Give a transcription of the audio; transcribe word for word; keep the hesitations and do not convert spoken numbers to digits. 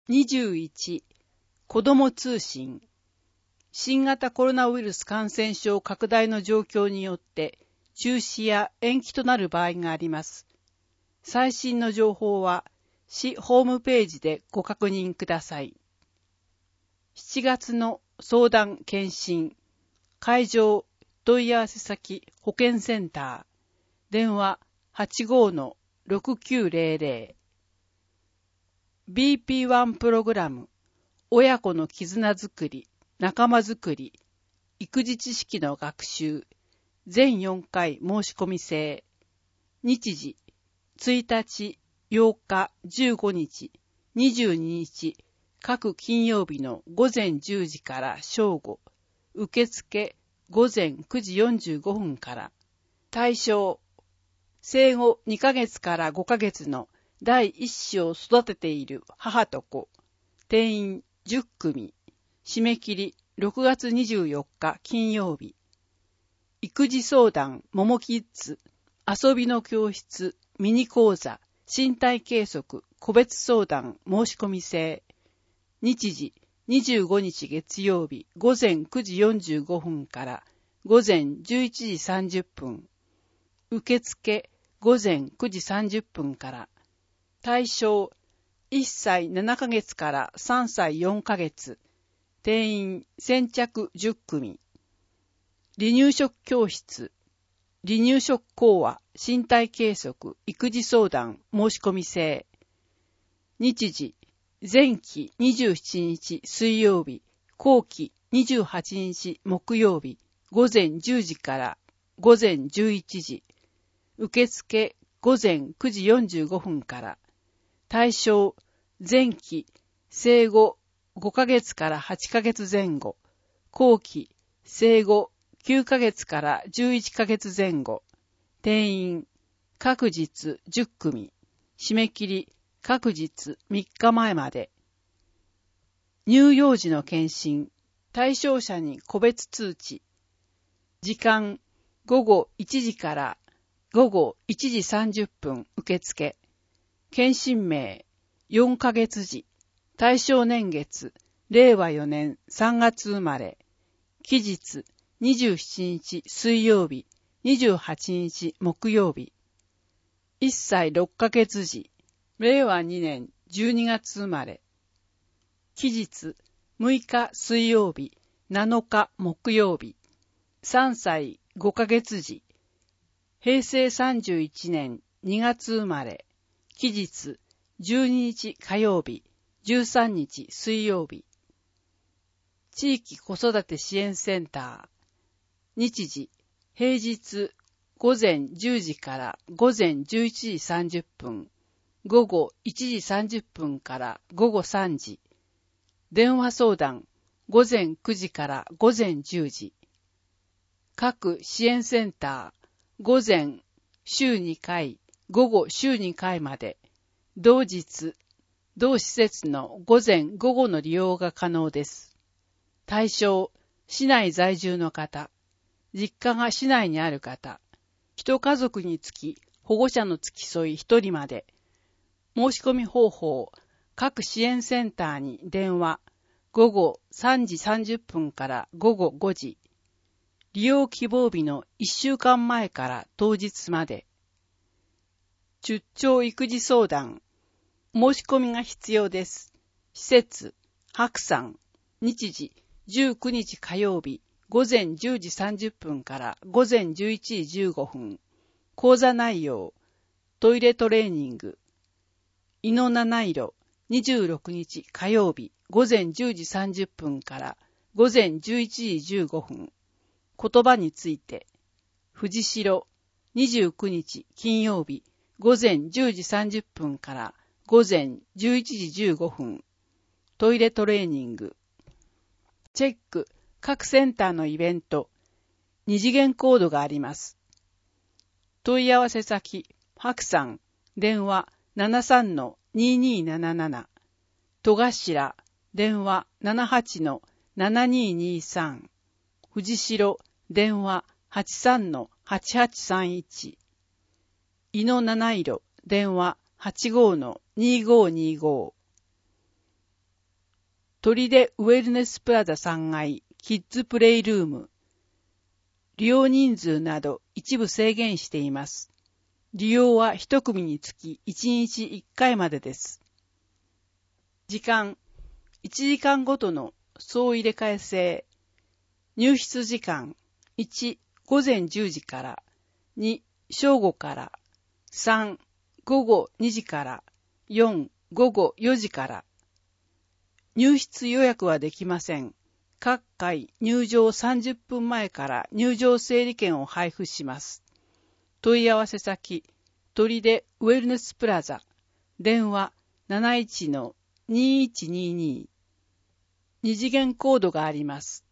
にじゅういち、子ども通信。新型コロナウイルス感染症拡大の状況によって中止や延期となる場合があります。最新の情報は市ホームページでご確認ください。しちがつの相談検診、会場問い合わせ先保健センター、電話 はちごーのろくきゅうぜろぜろ。ビーピーワン プログラム、親子の絆づくり、仲間づくり、育児知識の学習、全よんかい申し込み制。日時、ついたち、ようか、じゅうごにち、にじゅうににち、各金曜日の午前じゅうじから正午、受付午前くじよんじゅうごふんから。対象、生後にかげつからごかげつの第一子を育てている母と子、定員じゅっくみ、締め切りろくがつにじゅうよっか金曜日。育児相談、ももキッズ、遊びの教室、ミニ講座、身体計測、個別相談、申し込み制。日時、にじゅうごにち月曜日、午前くじよんじゅうごふんから午前じゅういちじさんじゅっぷん。受付、午前くじさんじゅっぷんから。対象、いっさいななかげつからさんさいよんかげつ。定員先着じゅっくみ。離乳食教室、離乳食講話、身体計測、育児相談、申し込み制。日時、前期にじゅうしちにち水曜日、後期にじゅうはちにち木曜日、午前じゅうじから午前じゅういちじ。受付午前くじよんじゅうごふんから。対象、前期、生後ごかげつからはちかげつぜん後、後期、生後きゅうかげつからじゅういっかげつぜん後。定員、各日じゅっくみ。締め切り、各日みっかまえまで。乳幼児の検診、対象者に個別通知。時間、ごごいちじからごごいちじさんじゅっぷん受付。検診名、よんかげつじ。対象年月、れいわよねんさんがつ生まれ。期日、にじゅうしちにち水曜日、にじゅうはちにち木曜日。いっさいろっかげつじ、れいわにねんじゅうにがつ生まれ。期日、むいか水曜日、なのか木曜日。さんさいごかげつじ、へいせいさんじゅういちねんにがつ生まれ。期日、じゅうににち火曜日、じゅうさんにち水曜日。地域子育て支援センター。日時、平日、午前じゅうじから午前じゅういちじさんじゅっぷん、午後いちじさんじゅっぷんから午後さんじ。電話相談、午前くじから午前じゅうじ。各支援センター、午前週にかい、午後週にかいまで、同日、同施設の午前午後の利用が可能です。対象、市内在住の方、実家が市内にある方、一家族につき保護者の付き添い一人まで。申し込み方法、各支援センターに電話、ごごさんじさんじゅっぷんからごごごじ。利用希望日のいっしゅうかんまえから当日まで。出張育児相談、申し込みが必要です。施設、白山、日時、じゅうくにち火曜日、午前じゅうじさんじゅっぷんから午前じゅういちじじゅうごふん。講座内容、トイレトレーニング。井の七色、にじゅうろくにち火曜日、午前じゅうじさんじゅっぷんから午前じゅういちじじゅうごふん。言葉について。藤代、にじゅうくにち金曜日、午前じゅうじさんじゅっぷんから午前じゅういちじじゅうごふん。トイレトレーニング。チェック、各センターのイベント。二次元コードがあります。問い合わせ先、白山、電話 ななさんのににーなななな。戸頭、電話 ななはちのななにーにーさん。藤代、電話 はちさんのはちはちさんいち。井の七色、電話 はちごーのにーごーにーごー。 砦ウェルネスプラザさんがいキッズプレイルーム。利用人数など一部制限しています。利用は一組につきいちにちいっかいまでです。時間、いちじかんごとの総入れ替え制。入室時間、いち、午前じゅうじから、に、正午から、さん、午後にじから、よん、午後よじから。入室予約はできません。各回入場さんじゅっぷんまえから入場整理券を配布します。問い合わせ先、砦ウェルネスプラザ、電話 なないちのにいちにーにー。二次元コードがあります。